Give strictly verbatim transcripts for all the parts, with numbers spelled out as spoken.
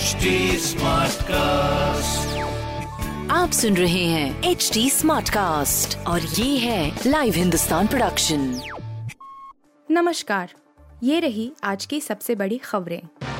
H D smart cast, आप सुन रहे हैं एच डी स्मार्ट कास्ट और ये है लाइव हिंदुस्तान प्रोडक्शन। नमस्कार, ये रही आज की सबसे बड़ी खबरें।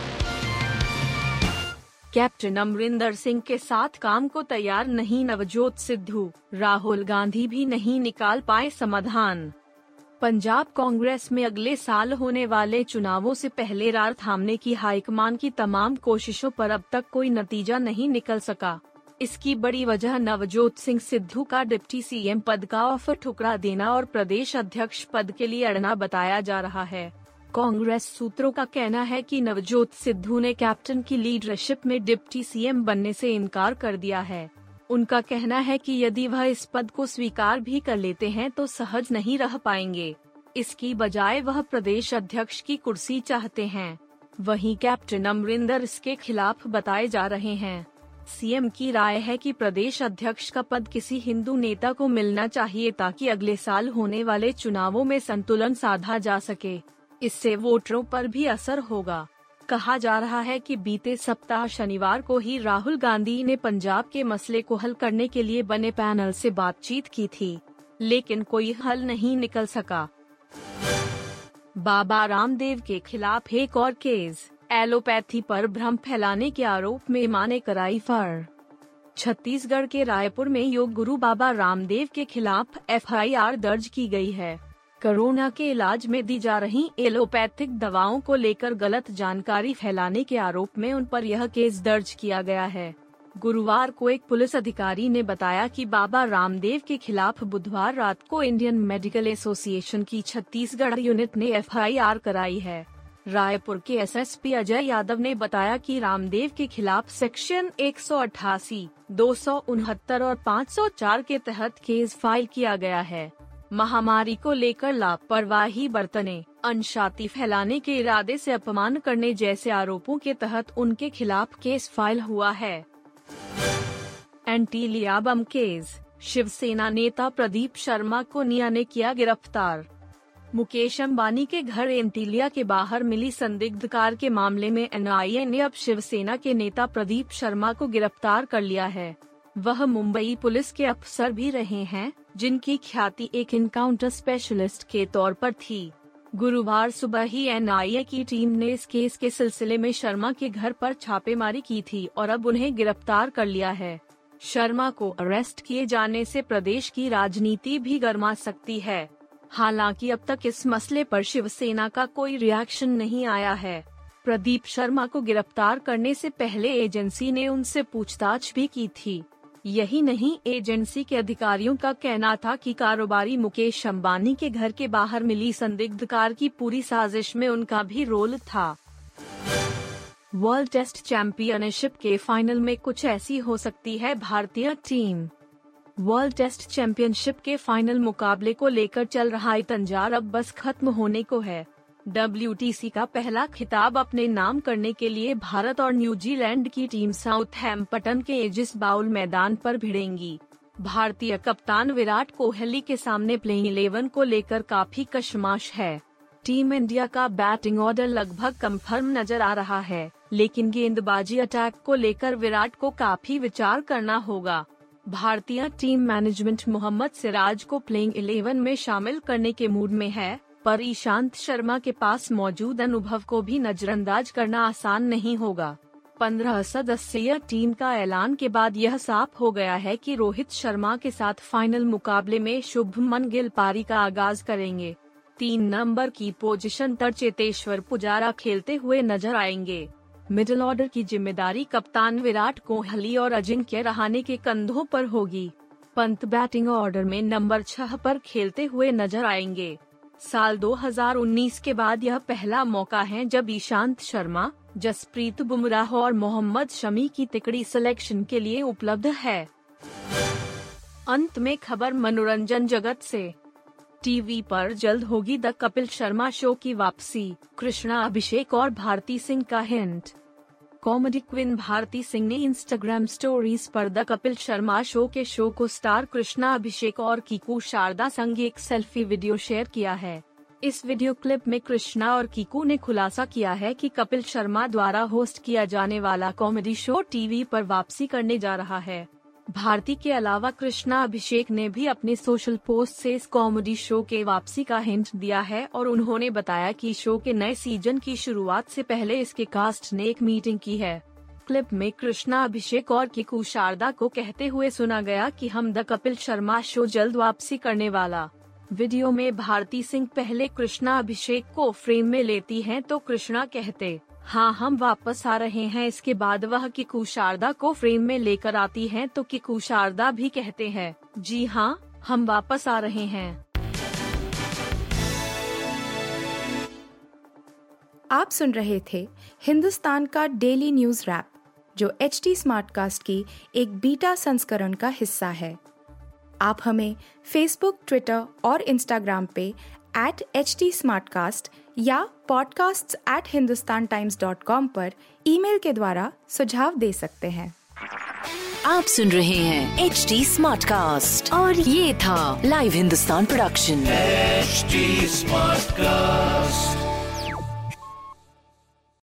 कैप्टन अमरिंदर सिंह के साथ काम को तैयार नहीं नवजोत सिद्धू, राहुल गांधी भी नहीं निकाल पाए समाधान। पंजाब कांग्रेस में अगले साल होने वाले चुनावों से पहले रार थामने की हाईकमान की तमाम कोशिशों पर अब तक कोई नतीजा नहीं निकल सका। इसकी बड़ी वजह नवजोत सिंह सिद्धू का डिप्टी सीएम पद का ऑफर ठुकरा देना और प्रदेश अध्यक्ष पद के लिए अड़ना बताया जा रहा है। कांग्रेस सूत्रों का कहना है कि नवजोत सिद्धू ने कैप्टन की लीडरशिप में डिप्टी सीएम बनने से इनकार कर दिया है। उनका कहना है कि यदि वह इस पद को स्वीकार भी कर लेते हैं तो सहज नहीं रह पाएंगे। इसकी बजाय वह प्रदेश अध्यक्ष की कुर्सी चाहते हैं। वहीं कैप्टन अमरिंदर इसके खिलाफ बताए जा रहे हैं। सीएम की राय है कि प्रदेश अध्यक्ष का पद किसी हिंदू नेता को मिलना चाहिए ताकि अगले साल होने वाले चुनावों में संतुलन साधा जा सके। इससे वोटरों पर भी असर होगा। कहा जा रहा है कि बीते सप्ताह शनिवार को ही राहुल गांधी ने पंजाब के मसले को हल करने के लिए बने पैनल से बातचीत की थी, लेकिन कोई हल नहीं निकल सका। बाबा रामदेव के खिलाफ एक और केस, एलोपैथी पर भ्रम फैलाने के आरोप में मां ने कराई फरार। छत्तीसगढ़ के रायपुर में योग गुरु बाबा रामदेव के खिलाफ एफ आई आर दर्ज की गई है। कोरोना के इलाज में दी जा रही एलोपैथिक दवाओं को लेकर गलत जानकारी फैलाने के आरोप में उन पर यह केस दर्ज किया गया है। गुरुवार को एक पुलिस अधिकारी ने बताया कि बाबा रामदेव के खिलाफ बुधवार रात को इंडियन मेडिकल एसोसिएशन की छत्तीसगढ़ यूनिट ने एफ आई आर कराई है। रायपुर के S S P Ajay Yadav ने बताया कि रामदेव के खिलाफ सेक्शन एक सौ अट्ठासी, दो सौ उनहत्तर और पाँच सौ चार के तहत केस फाइल किया गया है। महामारी को लेकर लापरवाही बरतने, अनशांति फैलाने के इरादे से अपमान करने जैसे आरोपों के तहत उनके खिलाफ केस फाइल हुआ है। एंटीलिया बम केस, शिवसेना नेता प्रदीप शर्मा को निया ने किया गिरफ्तार। मुकेश अंबानी के घर एंटीलिया के बाहर मिली संदिग्ध कार के मामले में एन आई ए ने अब शिवसेना के नेता प्रदीप शर्मा को गिरफ्तार कर लिया है। वह मुंबई पुलिस के अफसर भी रहे हैं, जिनकी ख्याति एक इनकाउंटर स्पेशलिस्ट के तौर पर थी। गुरुवार सुबह ही एन आई ए की टीम ने इस केस के सिलसिले में शर्मा के घर पर छापेमारी की थी और अब उन्हें गिरफ्तार कर लिया है। शर्मा को अरेस्ट किए जाने से प्रदेश की राजनीति भी गर्मा सकती है। हालांकि अब तक इस मसले पर शिवसेना का कोई रिएक्शन नहीं आया है। प्रदीप शर्मा को गिरफ्तार करने से पहले एजेंसी ने उनसे पूछताछ भी की थी। यही नहीं, एजेंसी के अधिकारियों का कहना था कि कारोबारी मुकेश अंबानी के घर के बाहर मिली संदिग्ध कार की पूरी साजिश में उनका भी रोल था। वर्ल्ड टेस्ट चैंपियनशिप के फाइनल में कुछ ऐसी हो सकती है भारतीय टीम। वर्ल्ड टेस्ट चैंपियनशिप के फाइनल मुकाबले को लेकर चल रहा तंजार अब बस खत्म होने को है। डब्ल्यू टी सी का पहला खिताब अपने नाम करने के लिए भारत और न्यूजीलैंड की टीम साउथहैम्पटन के एजिस बाउल मैदान पर भिड़ेंगी। भारतीय कप्तान विराट कोहली के सामने प्लेइंग इलेवन को लेकर काफी कशमकश है। टीम इंडिया का बैटिंग ऑर्डर लगभग कंफर्म नजर आ रहा है, लेकिन गेंदबाजी अटैक को लेकर विराट को काफी विचार करना होगा। भारतीय टीम मैनेजमेंट मोहम्मद सिराज को प्लेइंग इलेवन में शामिल करने के मूड में है, पर ईशांत शर्मा के पास मौजूद अनुभव को भी नजरअंदाज करना आसान नहीं होगा। पंद्रह सदस्यीय टीम का ऐलान के बाद यह साफ हो गया है कि रोहित शर्मा के साथ फाइनल मुकाबले में शुभमन गिल पारी का आगाज करेंगे। तीन नंबर की पोजीशन पर चेतेश्वर पुजारा खेलते हुए नजर आएंगे। मिडिल ऑर्डर की जिम्मेदारी कप्तान विराट कोहली और अजिंक्य रहाणे के कंधों पर होगी। पंत बैटिंग ऑर्डर में नंबर छह पर खेलते हुए नजर आएंगे। साल दो हज़ार उन्नीस के बाद यह पहला मौका है जब ईशांत शर्मा, जसप्रीत बुमराह और मोहम्मद शमी की तिकड़ी सिलेक्शन के लिए उपलब्ध है। अंत में खबर मनोरंजन जगत से। टीवी पर जल्द होगी द कपिल शर्मा शो की वापसी, कृष्णा अभिषेक और भारती सिंह का हिंट। कॉमेडी क्वीन भारती सिंह ने इंस्टाग्राम स्टोरीज पर द कपिल शर्मा शो के शो को स्टार कृष्णा अभिषेक और कीकू शारदा संग एक सेल्फी वीडियो शेयर किया है। इस वीडियो क्लिप में कृष्णा और कीकू ने खुलासा किया है कि कपिल शर्मा द्वारा होस्ट किया जाने वाला कॉमेडी शो टीवी पर वापसी करने जा रहा है। भारती के अलावा कृष्णा अभिषेक ने भी अपने सोशल पोस्ट से इस कॉमेडी शो के वापसी का हिंट दिया है और उन्होंने बताया कि शो के नए सीजन की शुरुआत से पहले इसके कास्ट ने एक मीटिंग की है। क्लिप में कृष्णा अभिषेक और कीकू शारदा को कहते हुए सुना गया कि हम द कपिल शर्मा शो जल्द वापसी करने वाला। वीडियो में भारती सिंह पहले कृष्णा अभिषेक को फ्रेम में लेती हैं तो कृष्णा कहते हाँ हम वापस आ रहे हैं। इसके बाद वह कीकू शारदा को फ्रेम में लेकर आती हैं तो कीकू शारदा भी कहते हैं जी हाँ हम वापस आ रहे हैं। आप सुन रहे थे हिंदुस्तान का डेली न्यूज रैप, जो एच टी स्मार्टकास्ट की एक बीटा संस्करण का हिस्सा है। आप हमें फेसबुक, ट्विटर और इंस्टाग्राम पे एट एच टी स्मार्टकास्ट या podcasts at Hindustan Times dot com पर ईमेल के द्वारा सुझाव दे सकते हैं। आप सुन रहे हैं एच टी स्मार्टकास्ट और ये था live Hindustan production H T Smartcast.